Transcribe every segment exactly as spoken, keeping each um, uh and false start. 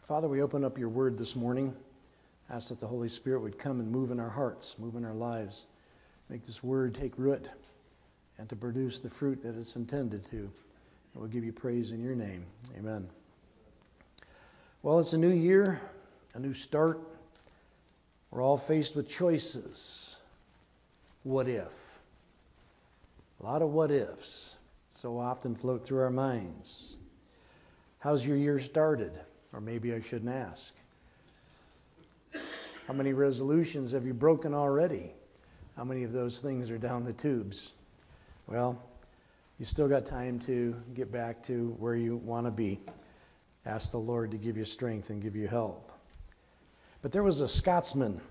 Father, we open up your word this morning. Ask that the Holy Spirit would come and move in our hearts, move in our lives. Make this word take root and to produce the fruit that it's intended to. And we'll give you praise in your name. Amen. Well, it's a new year, a new start. We're all faced with choices. What if? A lot of what ifs so often float through our minds. How's your year started? Or maybe I shouldn't ask. How many resolutions have you broken already? How many of those things are down the tubes? Well, you still got time to get back to where you want to be. Ask the Lord to give you strength and give you help. But there was a Scotsman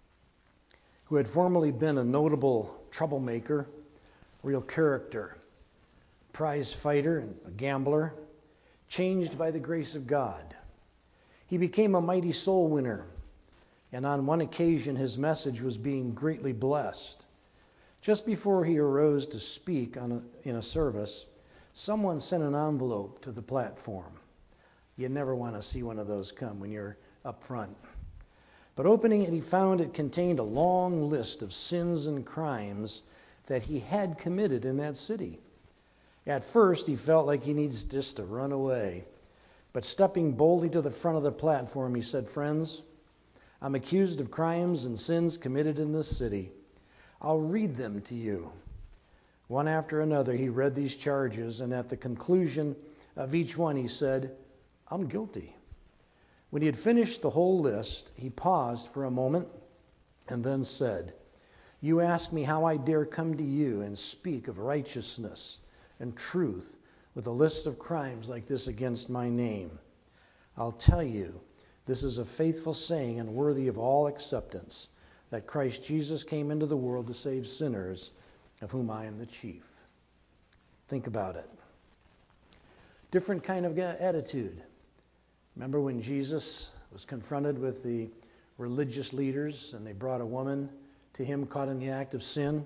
who had formerly been a notable troublemaker, real character, prize fighter and a gambler, changed by the grace of God. He became a mighty soul winner, and on one occasion his message was being greatly blessed. Just before he arose to speak on a, in a service, someone sent an envelope to the platform. You never want to see one of those come when you're up front. But opening it, he found it contained a long list of sins and crimes that he had committed in that city. At first, he felt like he needs just to run away. But stepping boldly to the front of the platform, he said, "Friends, I'm accused of crimes and sins committed in this city. I'll read them to you." One after another, he read these charges, and at the conclusion of each one, he said, "I'm guilty." When he had finished the whole list, he paused for a moment and then said, "You ask me how I dare come to you and speak of righteousness and truth with a list of crimes like this against my name. I'll tell you, this is a faithful saying and worthy of all acceptance, that Christ Jesus came into the world to save sinners, of whom I am the chief." Think about it. Different kind of attitude. Remember when Jesus was confronted with the religious leaders and they brought a woman to him caught in the act of sin?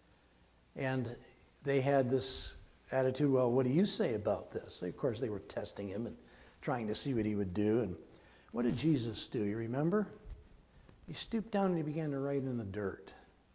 And they had this attitude, well, what do you say about this? Of course, they were testing him and trying to see what he would do. And what did Jesus do? You remember? He stooped down and he began to write in the dirt.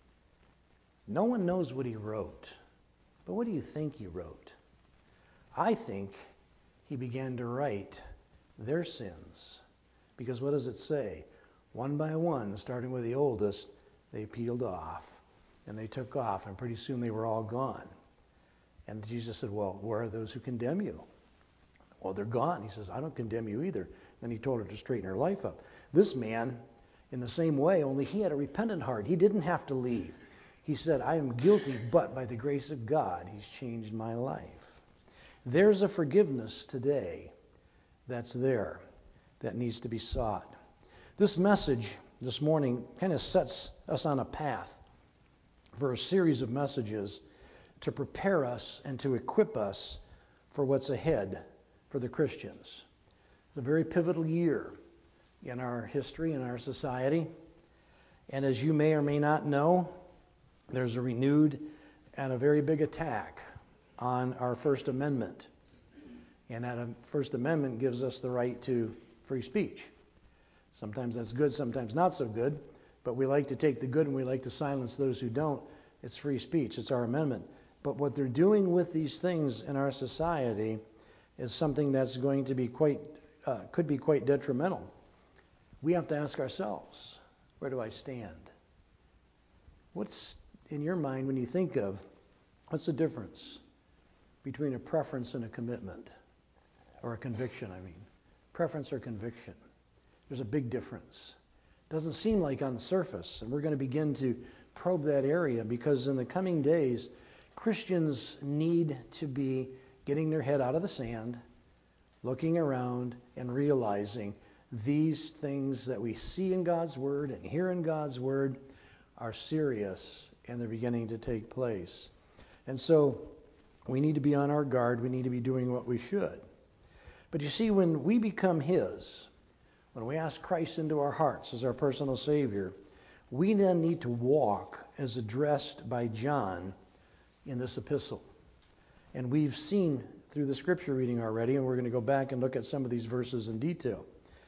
No one knows what he wrote. But what do you think he wrote? I think he began to write their sins. Because what does it say? One by one, starting with the oldest, they peeled off and they took off, and pretty soon they were all gone. And Jesus said, "Well, where are those who condemn you?" "Well, they're gone." He says, "I don't condemn you either." Then he told her to straighten her life up. This man, in the same way, only he had a repentant heart. He didn't have to leave. He said, "I am guilty, but by the grace of God, he's changed my life." There's a forgiveness today that's there, that needs to be sought. This message this morning kind of sets us on a path for a series of messages to prepare us and to equip us for what's ahead for the Christians. It's a very pivotal year in our history, in our society. And as you may or may not know, there's a renewed and a very big attack on our First Amendment. And that First Amendment gives us the right to free speech. Sometimes that's good, sometimes not so good. But we like to take the good and we like to silence those who don't. It's free speech. It's our amendment. But what they're doing with these things in our society is something that's going to be quite, uh, could be quite detrimental. We have to ask ourselves, where do I stand? What's in your mind when you think of, what's the difference between a preference and a commitment? Or a conviction, I mean. Preference or conviction. There's a big difference. Doesn't seem like on the surface. And we're going to begin to probe that area, because in the coming days, Christians need to be getting their head out of the sand, looking around and realizing these things that we see in God's Word and hear in God's Word are serious and they're beginning to take place. And so we need to be on our guard. We need to be doing what we should. But you see, when we become His, when we ask Christ into our hearts as our personal Savior, we then need to walk as addressed by John in this epistle. And we've seen through the scripture reading already, and we're going to go back and look at some of these verses in detail.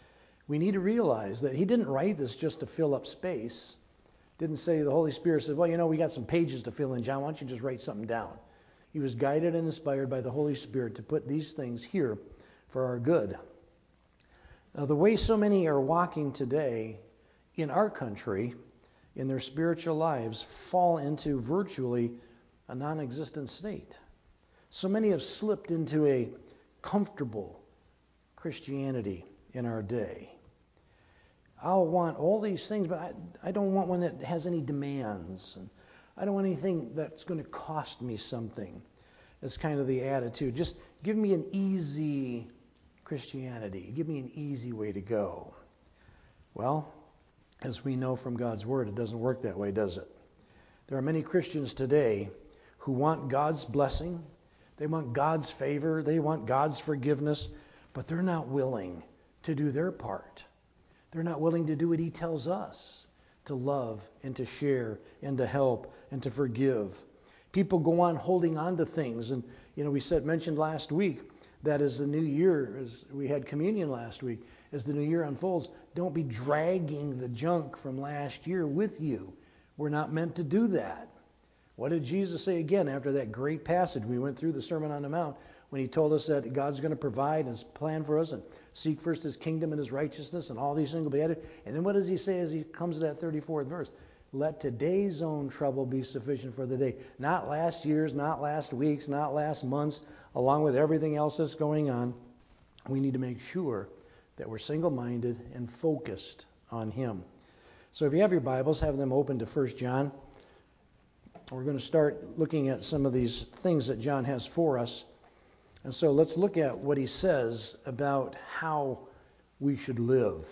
We need to realize that he didn't write this just to fill up space. Didn't say the Holy Spirit said, well, you know, we got some pages to fill in, John. Why don't you just write something down? He was guided and inspired by the Holy Spirit to put these things here for our good. Now, the way so many are walking today in our country, in their spiritual lives, fall into virtually a non-existent state. So many have slipped into a comfortable Christianity in our day. I'll want all these things, but I, I don't want one that has any demands. And I don't want anything that's going to cost me something. That's kind of the attitude. Just give me an easy Christianity. Give me an easy way to go. Well, as we know from God's Word, it doesn't work that way, does it? There are many Christians today who want God's blessing. They want God's favor. They want God's forgiveness. But they're not willing to do their part. They're not willing to do what he tells us, to love and to share and to help and to forgive. People go on holding on to things. And, you know, we said, mentioned last week that as the new year, as we had communion last week, as the new year unfolds, don't be dragging the junk from last year with you. We're not meant to do that. What did Jesus say again after that great passage? We went through the Sermon on the Mount when he told us that God's going to provide his plan for us and seek first his kingdom and his righteousness and all these things will be added. And then what does he say as he comes to that thirty-fourth verse? Let today's own trouble be sufficient for the day. Not last year's, not last week's, not last month's, along with everything else that's going on. We need to make sure that we're single-minded and focused on him. So if you have your Bibles, have them open to First John. We're going to start looking at some of these things that John has for us. And so let's look at what he says about how we should live.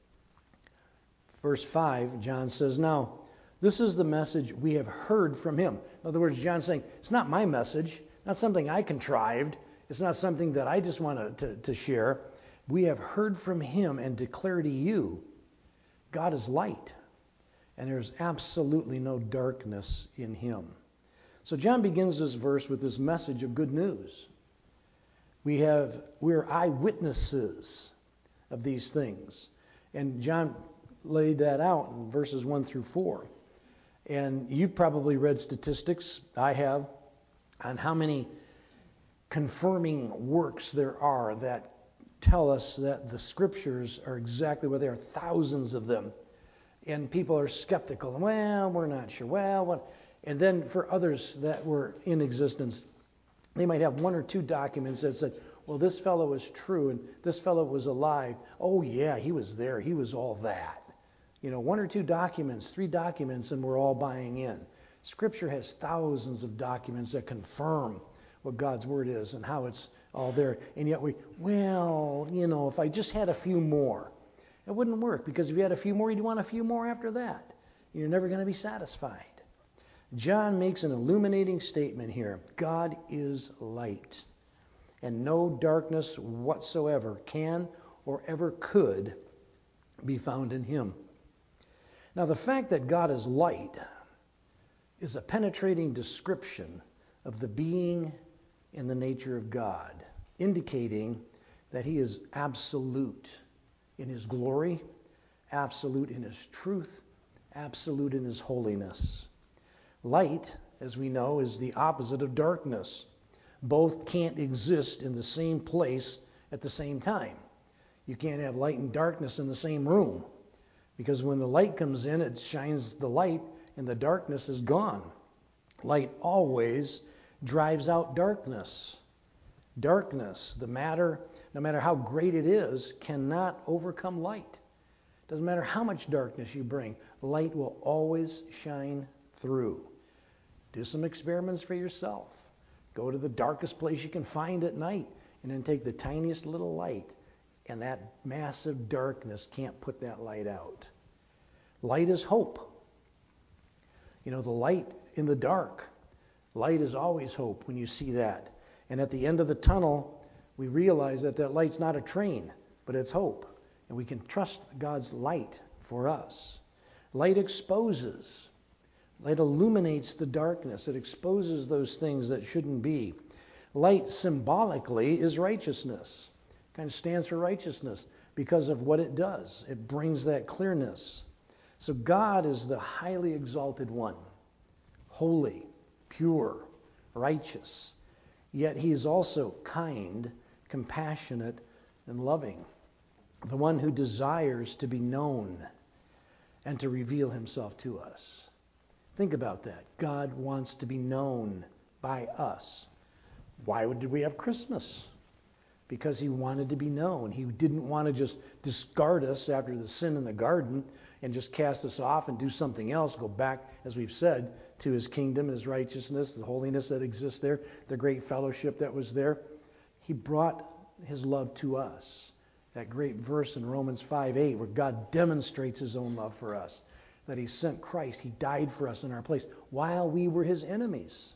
Verse five, John says, now, this is the message we have heard from him. In other words, John's saying, it's not my message, not something I contrived. It's not something that I just want to, to, to share. We have heard from him and declare to you, God is light, and there's absolutely no darkness in him. So John begins this verse with this message of good news. We have, we're eyewitnesses of these things. And John laid that out in verses one through four. And you've probably read statistics, I have, on how many confirming works there are that tell us that the scriptures are exactly what they are, thousands of them. And people are skeptical. Well, we're not sure. Well, what? And then for others that were in existence, they might have one or two documents that said, well, this fellow is true and this fellow was alive. Oh, yeah, he was there. He was all that. You know, one or two documents, three documents, and we're all buying in. Scripture has thousands of documents that confirm what God's Word is and how it's all there. And yet we, well, you know, if I just had a few more. It wouldn't work, because if you had a few more, you'd want a few more after that. You're never going to be satisfied. John makes an illuminating statement here. God is light, and no darkness whatsoever can or ever could be found in him. Now, the fact that God is light is a penetrating description of the being and the nature of God, indicating that he is absolute in his glory, absolute in his truth, absolute in his holiness. Light, as we know, is the opposite of darkness. Both can't exist in the same place at the same time. You can't have light and darkness in the same room, because when the light comes in, it shines the light and the darkness is gone. Light always drives out darkness. Darkness, the matter, no matter how great it is, cannot overcome light. Doesn't matter how much darkness you bring, light will always shine through. Do some experiments for yourself. Go to the darkest place you can find at night, and then take the tiniest little light, and that massive darkness can't put that light out. Light is hope. You know, the light in the dark. Light is always hope when you see that. And at the end of the tunnel, we realize that that light's not a train, but it's hope. And we can trust God's light for us. Light exposes. Light illuminates the darkness. It exposes those things that shouldn't be. Light symbolically is righteousness. It kind of stands for righteousness. because of what it does. It brings that clearness. So God is the highly exalted one, holy, pure, righteous. Yet he is also kind, compassionate, and loving. The one who desires to be known and to reveal himself to us. Think about that. God wants to be known by us. Why did we have Christmas? Because he wanted to be known. He didn't want to just discard us after the sin in the garden and just cast us off and do something else, go back, as we've said, to his kingdom, his righteousness, the holiness that exists there, the great fellowship that was there. He brought his love to us. That great verse in Romans five eight where God demonstrates his own love for us, that he sent Christ, he died for us in our place while we were his enemies.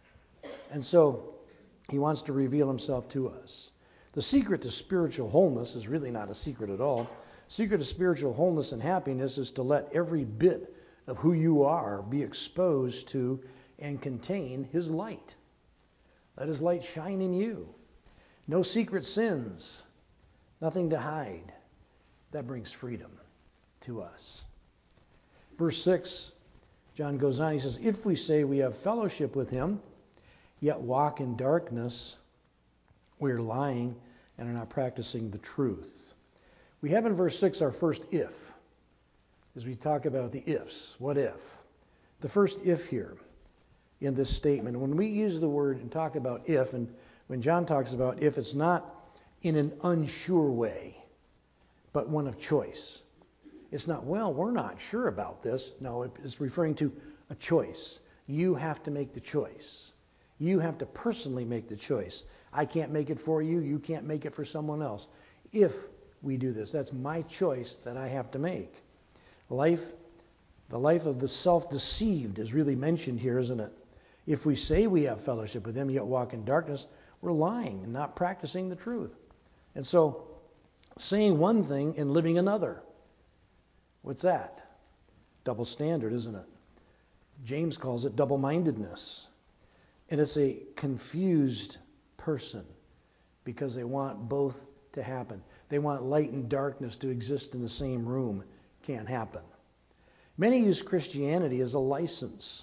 And so he wants to reveal himself to us. The secret to spiritual wholeness is really not a secret at all. Secret to spiritual wholeness and happiness is to let every bit of who you are be exposed to and contain his light. Let his light shine in you. No secret sins, nothing to hide. That brings freedom to us. Verse six, John goes on, he says, if we say we have fellowship with him, yet walk in darkness, we are lying and are not practicing the truth. We have in verse six our first if, as we talk about the ifs. What if? The first if here in this statement, when we use the word and talk about if, and when John talks about if, it's not in an unsure way, but one of choice. It's not, well, we're not sure about this. No, it's referring to a choice. You have to make the choice. You have to personally make the choice. I can't make it for you. You can't make it for someone else. If we do this, that's my choice that I have to make. Life, the life of the self-deceived is really mentioned here, isn't it? If we say we have fellowship with him, yet walk in darkness, we're lying and not practicing the truth. And so, saying one thing and living another. What's that? Double standard, isn't it? James calls it double-mindedness. And it's a confused person because they want both to happen. They want light and darkness to exist in the same room. Can't happen. Many use Christianity as a license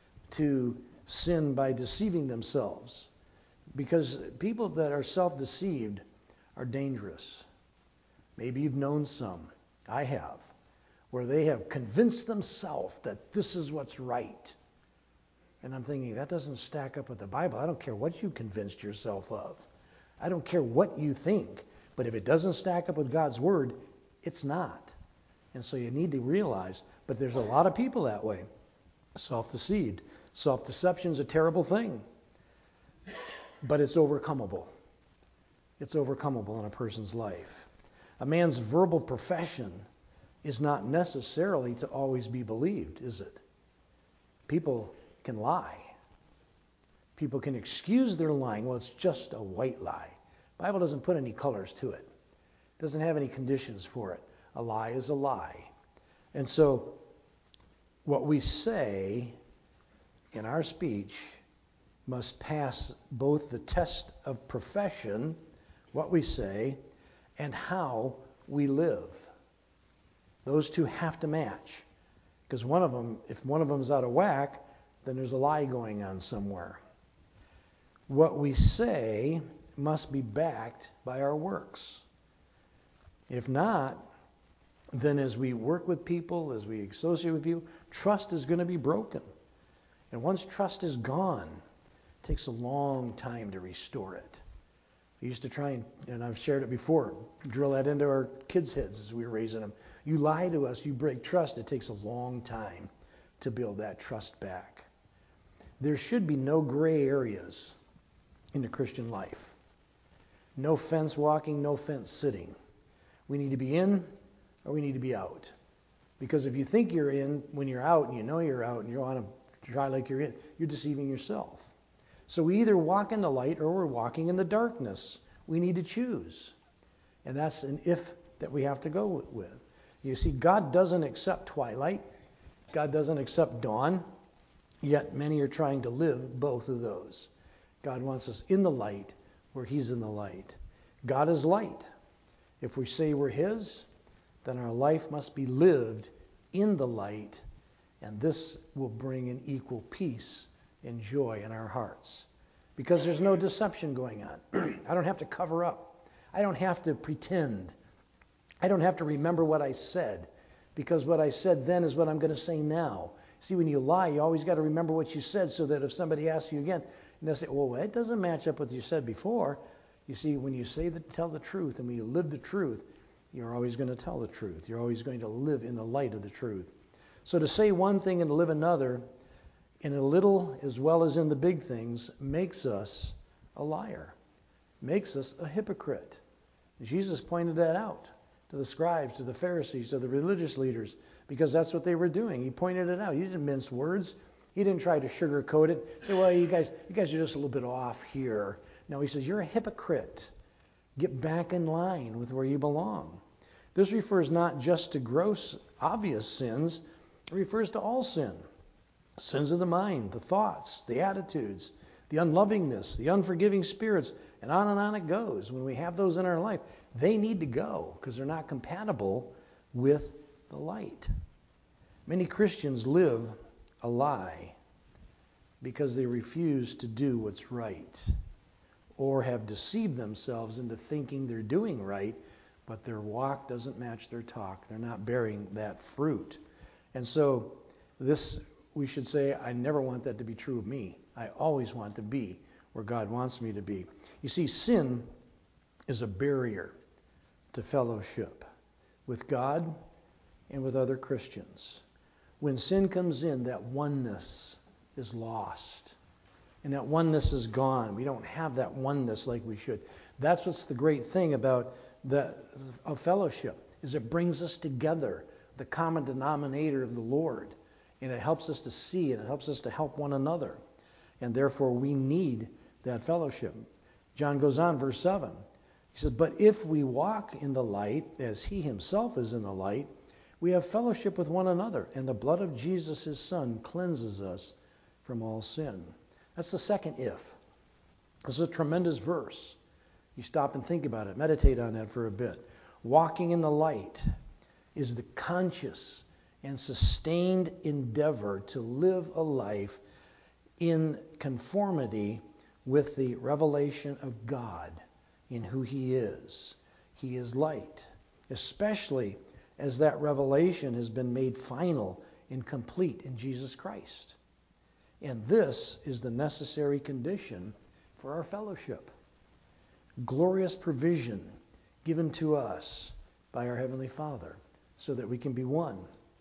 to sin by deceiving themselves, because people that are self-deceived are dangerous. Maybe you've known some. I have. Where they have convinced themselves that this is what's right. And I'm thinking, that doesn't stack up with the Bible. I don't care what you convinced yourself of. I don't care what you think. But if it doesn't stack up with God's word, it's not. And so you need to realize, but there's a lot of people that way. Self-deceived. Self-deception is a terrible thing. But it's overcomable. It's overcomable in a person's life. A man's verbal profession is not necessarily to always be believed, is it? People can lie. People can excuse their lying. Well, it's just a white lie. The Bible doesn't put any colors to it. It doesn't have any conditions for it. A lie is a lie. And so what we say in our speech must pass both the test of profession, what we say, and how we live. Those two have to match. Because one of them, if one of them is out of whack, then there's a lie going on somewhere. What we say must be backed by our works. If not, then as we work with people, as we associate with people, trust is going to be broken. And once trust is gone, it takes a long time to restore it. We used to try and, and I've shared it before, drill that into our kids' heads as we were raising them. You lie to us, you break trust. It takes a long time to build that trust back. There should be no gray areas in the Christian life. No fence walking, no fence sitting. We need to be in or we need to be out. Because if you think you're in when you're out and you know you're out and you want to try like you're in, you're deceiving yourself. So we either walk in the light or we're walking in the darkness. We need to choose. And that's an if that we have to go with. You see, God doesn't accept twilight. God doesn't accept dawn. Yet many are trying to live both of those. God wants us in the light where he's in the light. God is light. If we say we're His, then our life must be lived in the light, and this will bring an equal peace and joy in our hearts. Because there's no deception going on. I don't have to cover up. I don't have to pretend. I don't have to remember what I said, because what I said then is what I'm going to say now. See, when you lie, you always got to remember what you said, so that if somebody asks you again, and they'll say, well, that doesn't match up with what you said before. You see, when you say the, tell the truth, and when you live the truth, you're always going to tell the truth. You're always going to live in the light of the truth. So to say one thing and to live another, in a little as well as in the big things, makes us a liar, makes us a hypocrite. Jesus pointed that out to the scribes, to the Pharisees, to the religious leaders, because that's what they were doing. He pointed it out. He didn't mince words. He didn't try to sugarcoat it. Say, well, you guys, you guys are just a little bit off here. No, he says, you're a hypocrite. Get back in line with where you belong. This refers not just to gross, obvious sins. It refers to all sin. Sins of the mind, the thoughts, the attitudes, the unlovingness, the unforgiving spirits, and on and on it goes. When we have those in our life, they need to go because they're not compatible with the light. Many Christians live a lie because they refuse to do what's right, or have deceived themselves into thinking they're doing right, but their walk doesn't match their talk. They're not bearing that fruit. And so this, we should say, I never want that to be true of me. I always want to be where God wants me to be. You see, sin is a barrier to fellowship with God and with other Christians. When sin comes in, that oneness is lost. And that oneness is gone. We don't have that oneness like we should. That's what's the great thing about the of fellowship, is it brings us together, the common denominator of the Lord. And it helps us to see, and it helps us to help one another. And therefore we need that fellowship. John goes on, verse seven. He says, but if we walk in the light, as he himself is in the light, we have fellowship with one another, and the blood of Jesus, his Son, cleanses us from all sin. That's the second if. This is a tremendous verse. You stop and think about it. Meditate on that for a bit. Walking in the light is the conscious and sustained endeavor to live a life in conformity with the revelation of God in who he is. He is light, especially as that revelation has been made final and complete in Jesus Christ. And this is the necessary condition for our fellowship. Glorious provision given to us by our Heavenly Father so that we can be one.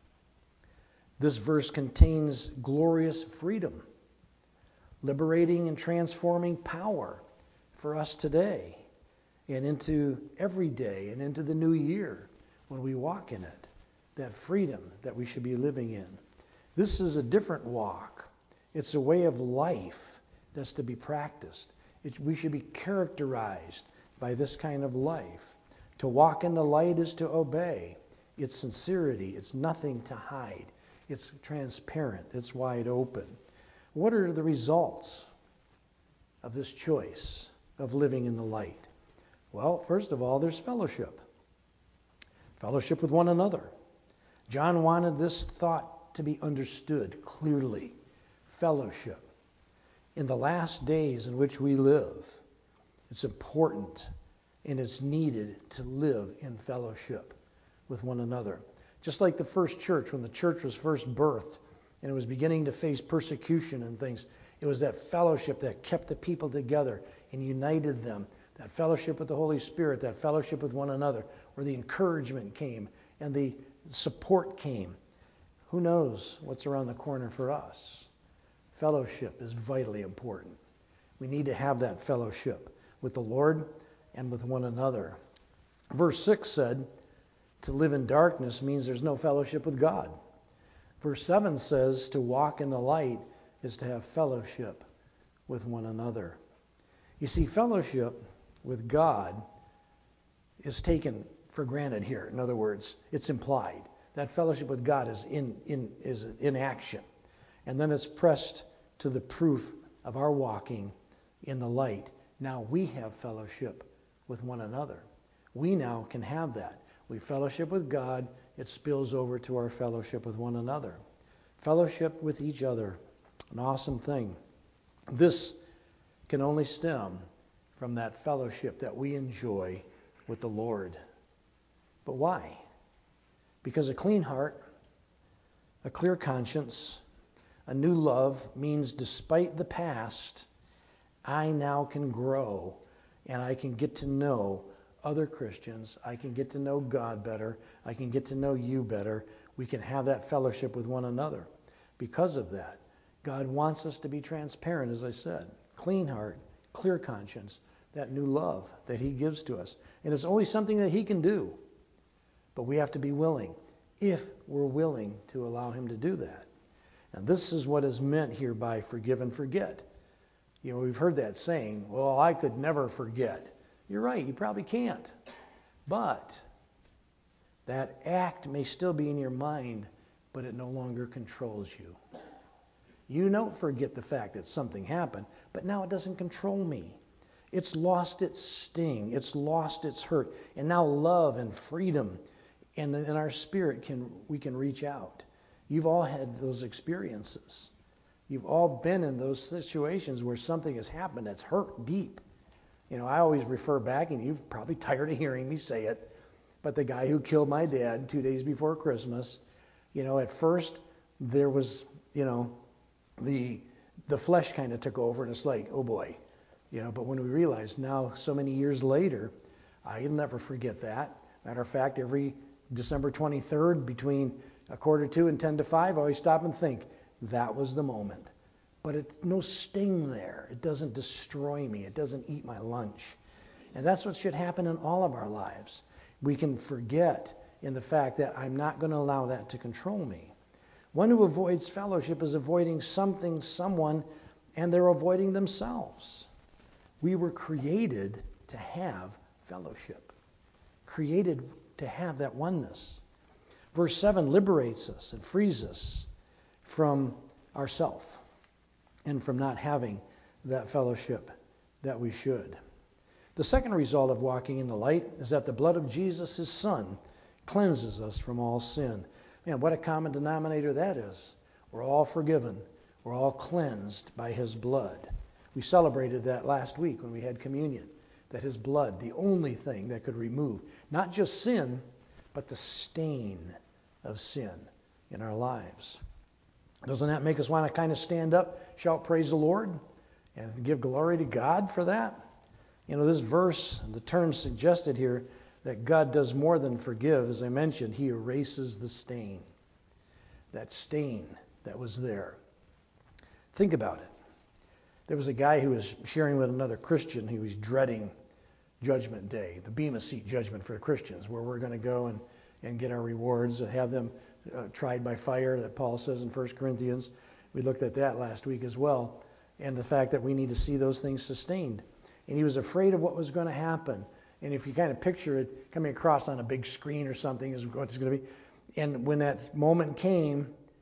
This verse contains glorious freedom, liberating and transforming power for us today and into every day and into the new year when we walk in it, that freedom that we should be living in. This is a different walk. It's a way of life that's to be practiced. It, we should be characterized by this kind of life. To walk in the light is to obey. It's sincerity. It's nothing to hide. It's transparent. It's wide open. What are the results of this choice of living in the light? Well, first of all, there's fellowship. Fellowship with one another. John wanted this thought to be understood clearly. Fellowship. In the last days in which we live, it's important and it's needed to live in fellowship with one another. Just like the first church, when the church was first birthed and it was beginning to face persecution and things, it was that fellowship that kept the people together and united them. That fellowship with the Holy Spirit, that fellowship with one another, where the encouragement came and the support came. Who knows what's around the corner for us? Fellowship is vitally important. We need to have that fellowship with the Lord and with one another. Verse six said, to live in darkness means there's no fellowship with God. Verse seven says to walk in the light is to have fellowship with one another. You see, fellowship with God is taken for granted here. In other words, it's implied. That fellowship with God is in, in, is in action. And then it's pressed to the proof of our walking in the light. Now we have fellowship with one another. we now can have that. We fellowship with God, it spills over to our fellowship with one another. Fellowship with each other, an awesome thing. This can only stem from that fellowship that we enjoy with the Lord. But why? Because a clean heart, a clear conscience, a new love means despite the past, I now can grow and I can get to know other Christians. I can get to know God better. I can get to know you better. We can have that fellowship with one another. Because of that, God wants us to be transparent, as I said. Clean heart, clear conscience, that new love that he gives to us. And it's always something that he can do. But we have to be willing, if we're willing to allow him to do that. And this is what is meant here by forgive and forget. You know, we've heard that saying, well, I could never forget. You're right, you probably can't. But that act may still be in your mind, but it no longer controls you. You don't forget the fact that something happened, but now it doesn't control me. It's lost its sting. It's lost its hurt. And now love and freedom and in our spirit, can we can reach out. You've all had those experiences. You've all been in those situations where something has happened that's hurt deep. You know, I always refer back, and you're probably tired of hearing me say it, but the guy who killed my dad two days before Christmas, you know, at first there was, you know, the the flesh kind of took over, and it's like, oh boy, you know, but when we realized now, so many years later, I'll never forget that. Matter of fact, every December twenty-third, between a quarter to and ten to five, I always stop and think, that was the moment. But it's no sting there. It doesn't destroy me. It doesn't eat my lunch. And that's what should happen in all of our lives. We can forget in the fact that I'm not going to allow that to control me. One who avoids fellowship is avoiding something, someone, and they're avoiding themselves. We were created to have fellowship. Created to have that oneness. Verse seven liberates us and frees us from ourself and from not having that fellowship that we should. The second result of walking in the light is that the blood of Jesus, his Son, cleanses us from all sin. Man, what a common denominator that is. We're all forgiven. We're all cleansed by his blood. We celebrated that last week when we had communion, that his blood, the only thing that could remove not just sin, but the stain of sin in our lives. Doesn't that make us want to kind of stand up, shout praise the Lord, and give glory to God for that? You know, this verse, the term suggested here, that God does more than forgive. As I mentioned, he erases the stain. That stain that was there. Think about it. There was a guy who was sharing with another Christian who was dreading Judgment Day, the Bema Seat judgment for the Christians, where we're going to go and, and get our rewards and have them uh, tried by fire, that Paul says in First Corinthians. We looked at that last week as well, and the fact that we need to see those things sustained. And he was afraid of what was going to happen. And if you kind of picture it coming across on a big screen or something is what it's going to be. And when that moment came,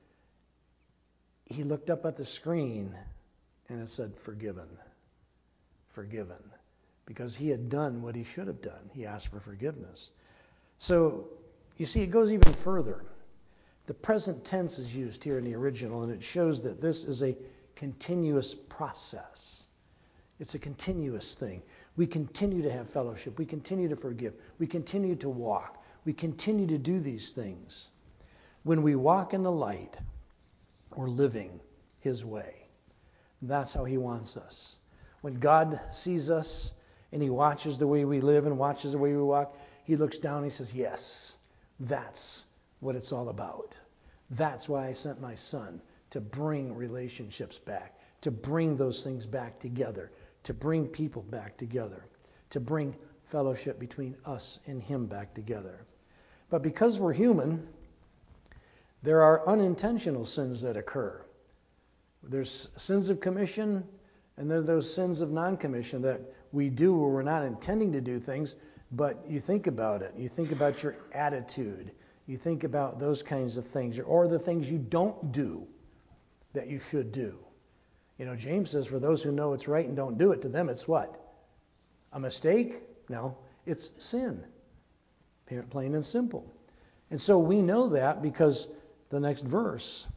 he looked up at the screen and it said, forgiven, forgiven. Because he had done what he should have done. He asked for forgiveness. So, you see, it goes even further. The present tense is used here in the original, and it shows that this is a continuous process. It's a continuous thing. We continue to have fellowship. We continue to forgive. We continue to walk. We continue to do these things. When we walk in the light, we're living his way. That's how he wants us. When God sees us and he watches the way we live and watches the way we walk, he looks down and he says, yes, that's what it's all about. That's why I sent my son, to bring relationships back, to bring those things back together, to bring people back together, to bring fellowship between us and him back together. But because we're human, there are unintentional sins that occur. There's sins of commission, and then those sins of non-commission that we do where we're not intending to do things, but you think about it. You think about your attitude. You think about those kinds of things, or the things you don't do that you should do. You know, James says, for those who know it's right and don't do it, to them it's what? A mistake? No, it's sin. plain and simple. And so we know that because the next verse,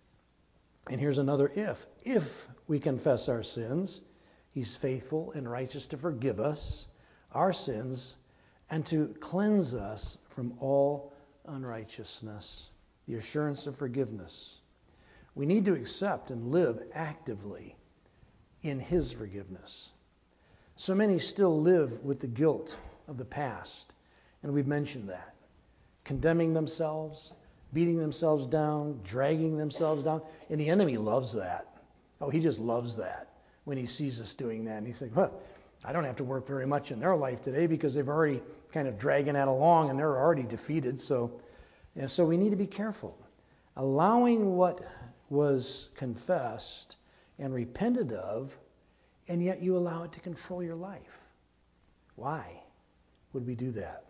and here's another if. If we confess our sins, he's faithful and righteous to forgive us our sins and to cleanse us from all unrighteousness. The assurance of forgiveness. We need to accept and live actively in his forgiveness. So many still live with the guilt of the past, and we've mentioned that. Condemning themselves, beating themselves down, dragging themselves down, and the enemy loves that. Oh, he just loves that when he sees us doing that. And he's like, well, I don't have to work very much in their life today because they've already kind of dragging that along and they're already defeated. So, and so we need to be careful. Allowing what was confessed and repented of, and yet you allow it to control your life. Why would we do that?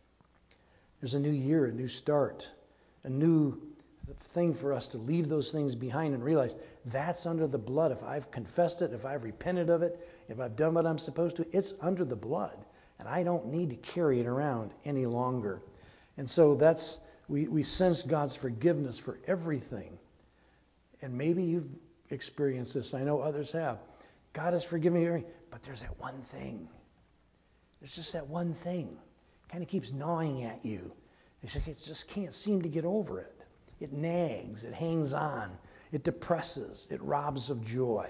There's a new year, a new start, a new thing for us to leave those things behind and realize that's under the blood. If I've confessed it, if I've repented of it, if I've done what I'm supposed to, it's under the blood. And I don't need to carry it around any longer. And so that's, we, we sense God's forgiveness for everything. And maybe you've experienced this. I know others have. God has forgiven you, but there's that one thing. There's just that one thing. Kind of keeps gnawing at you. It's like it just can't seem to get over it. It nags, it hangs on, it depresses, it robs of joy.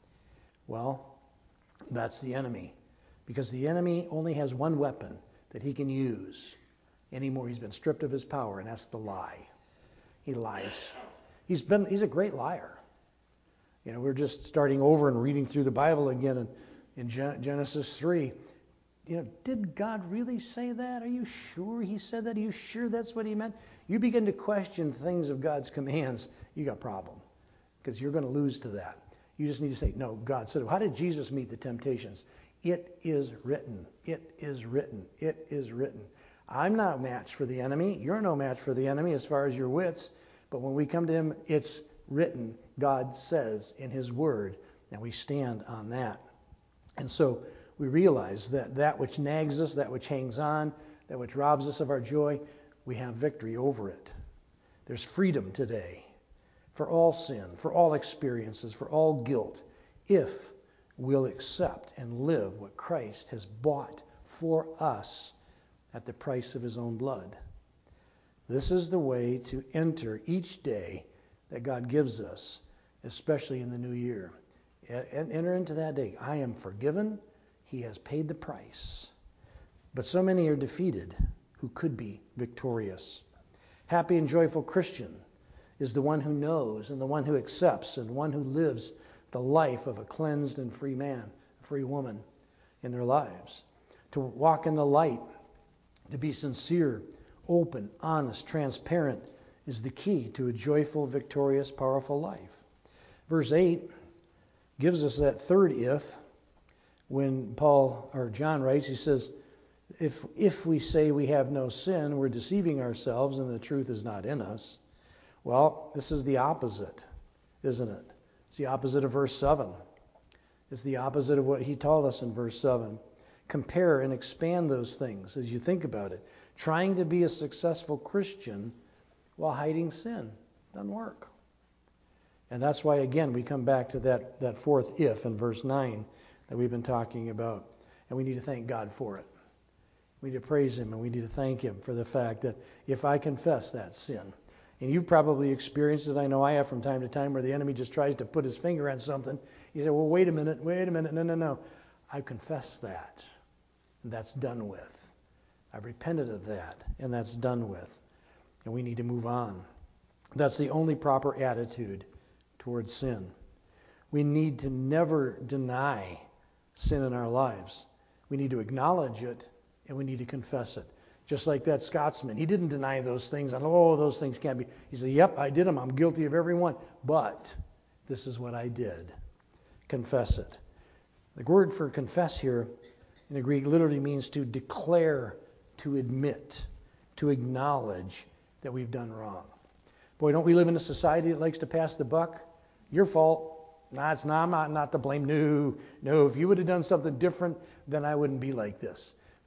Well, that's the enemy. Because the enemy only has one weapon that he can use anymore. He's been stripped of his power, and that's the lie. He lies. He's been he's a great liar. You know, we're just starting over and reading through the Bible again in, in Genesis three. You know, did God really say that? Are you sure he said that? Are you sure that's what he meant? You begin to question things of God's commands, you got a problem. Because you're going to lose to that. You just need to say, no, God said it. How did Jesus meet the temptations? It is written. It is written. It is written. I'm not a match for the enemy. You're no match for the enemy as far as your wits. But when we come to him, it's written. God says in his word, and we stand on that. And so we realize that that which nags us, that which hangs on, that which robs us of our joy, we have victory over it. There's freedom today for all sin, for all experiences, for all guilt, if we'll accept and live what Christ has bought for us at the price of his own blood. This is the way to enter each day that God gives us, especially in the new year. And enter into that day. I am forgiven. He has paid the price. But so many are defeated who could be victorious. Happy and joyful Christian is the one who knows and the one who accepts and one who lives the life of a cleansed and free man, a free woman in their lives. To walk in the light, to be sincere, open, honest, transparent is the key to a joyful, victorious, powerful life. Verse eight gives us that third if. When Paul or John writes, he says, if if we say we have no sin, we're deceiving ourselves and the truth is not in us. Well, this is the opposite, isn't it? It's the opposite of verse seven. It's the opposite of what he taught us in verse seven. Compare and expand those things as you think about it. Trying to be a successful Christian while hiding sin doesn't work. And that's why, again, we come back to that, that fourth if in verse nine that we've been talking about. And we need to thank God for it. We need to praise him and we need to thank him for the fact that if I confess that sin, and you've probably experienced it, I know I have from time to time, where the enemy just tries to put his finger on something. You say, well, wait a minute, wait a minute, no, no, no. I confess that. And that's done with. I've repented of that, and that's done with. And we need to move on. That's the only proper attitude towards sin. We need to never deny sin in our lives. We need to acknowledge it, and we need to confess it. Just like that Scotsman. He didn't deny those things. And, oh, those things can't be. He said, yep, I did them. I'm guilty of every one. But this is what I did. Confess it. The word for confess here in the Greek literally means to declare, to admit, to acknowledge that we've done wrong. Boy, don't we live in a society that likes to pass the buck? Your fault. Nah, it's not, I'm not, not to blame. No, no. If you would have done something different, then I wouldn't be like this.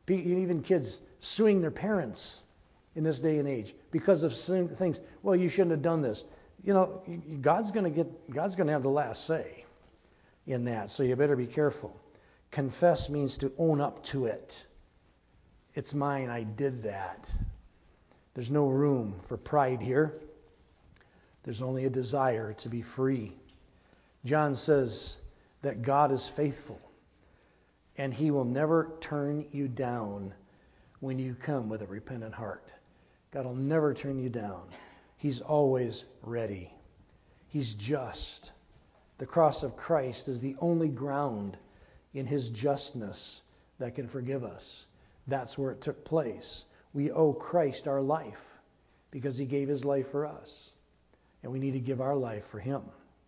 Even kids suing their parents in this day and age because of things. Well, you shouldn't have done this. You know, God's going to get. God's going to have the last say in that. So you better be careful. Confess means to own up to it. It's mine. I did that. There's no room for pride here. There's only a desire to be free. John says that God is faithful, and he will never turn you down when you come with a repentant heart. God will never turn you down. He's always ready. He's just. The cross of Christ is the only ground in his justness that can forgive us. That's where it took place. We owe Christ our life because he gave his life for us. And we need to give our life for him.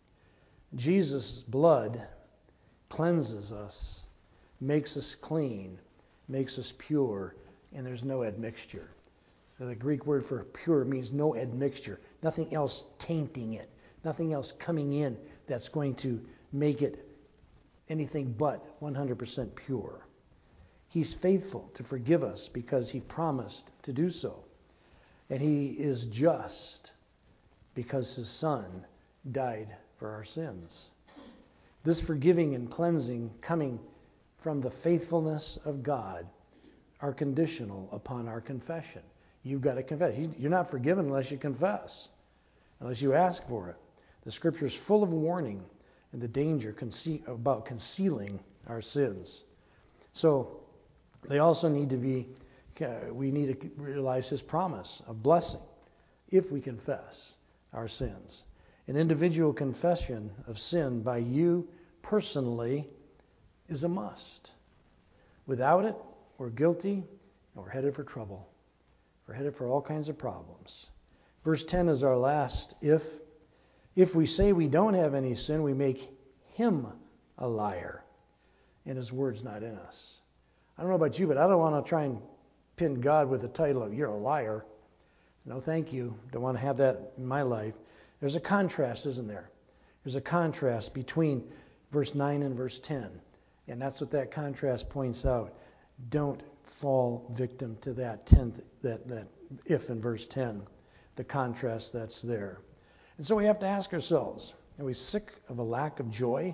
Jesus' blood cleanses us, makes us clean, makes us pure, and there's no admixture. So the Greek word for pure means no admixture, nothing else tainting it, nothing else coming in that's going to make it anything but one hundred percent pure. He's faithful to forgive us because he promised to do so. And he is just because his Son died for our sins. This forgiving and cleansing coming from the faithfulness of God are conditional upon our confession. You've got to confess. You're not forgiven unless you confess, unless you ask for it. The Scripture is full of warning and the danger conce- about concealing our sins. So they also need to be, we need to realize his promise of blessing if we confess our sins. An individual confession of sin by you personally is a must. Without it, we're guilty and we're headed for trouble. We're headed for all kinds of problems. Verse ten is our last if. If we say we don't have any sin, we make him a liar, and his word's not in us. I don't know about you, but I don't want to try and pin God with the title of you're a liar. No, thank you. Don't want to have that in my life. There's a contrast, isn't there? There's a contrast between verse nine and verse ten. And that's what that contrast points out. Don't fall victim to that tenth, that, that if in verse ten, the contrast that's there. And so we have to ask ourselves, are we sick of a lack of joy?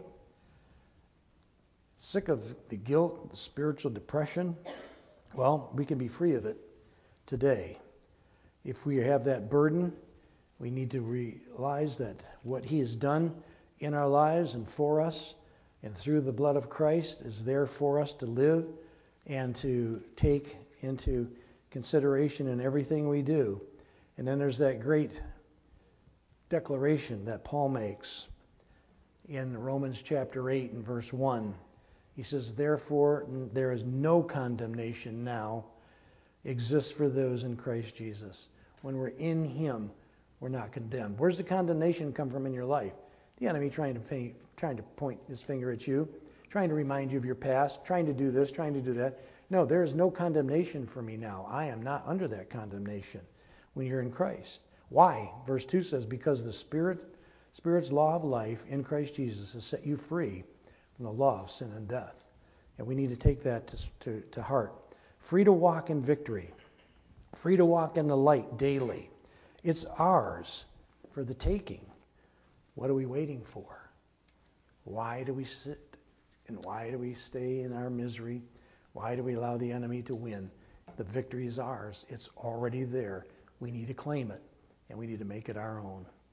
Sick of the guilt, the spiritual depression? Well, we can be free of it today. If we have that burden, we need to realize that what he has done in our lives and for us and through the blood of Christ is there for us to live and to take into consideration in everything we do. And then there's that great declaration that Paul makes in Romans chapter eight and verse one. He says, therefore, there is no condemnation now exists for those in Christ Jesus. When we're in him, we're not condemned. Where's the condemnation come from in your life? The enemy trying to trying to point his finger at you, trying to remind you of your past, trying to do this, trying to do that. No, there is no condemnation for me now. I am not under that condemnation when you're in Christ. Why? Verse two says, because the Spirit, Spirit's law of life in Christ Jesus has set you free from the law of sin and death. And we need to take that to, to, to heart. Free to walk in victory. Free to walk in the light daily. It's ours for the taking. What are we waiting for? Why do we sit and why do we stay in our misery? Why do we allow the enemy to win? The victory is ours. It's already there. We need to claim it, and we need to make it our own.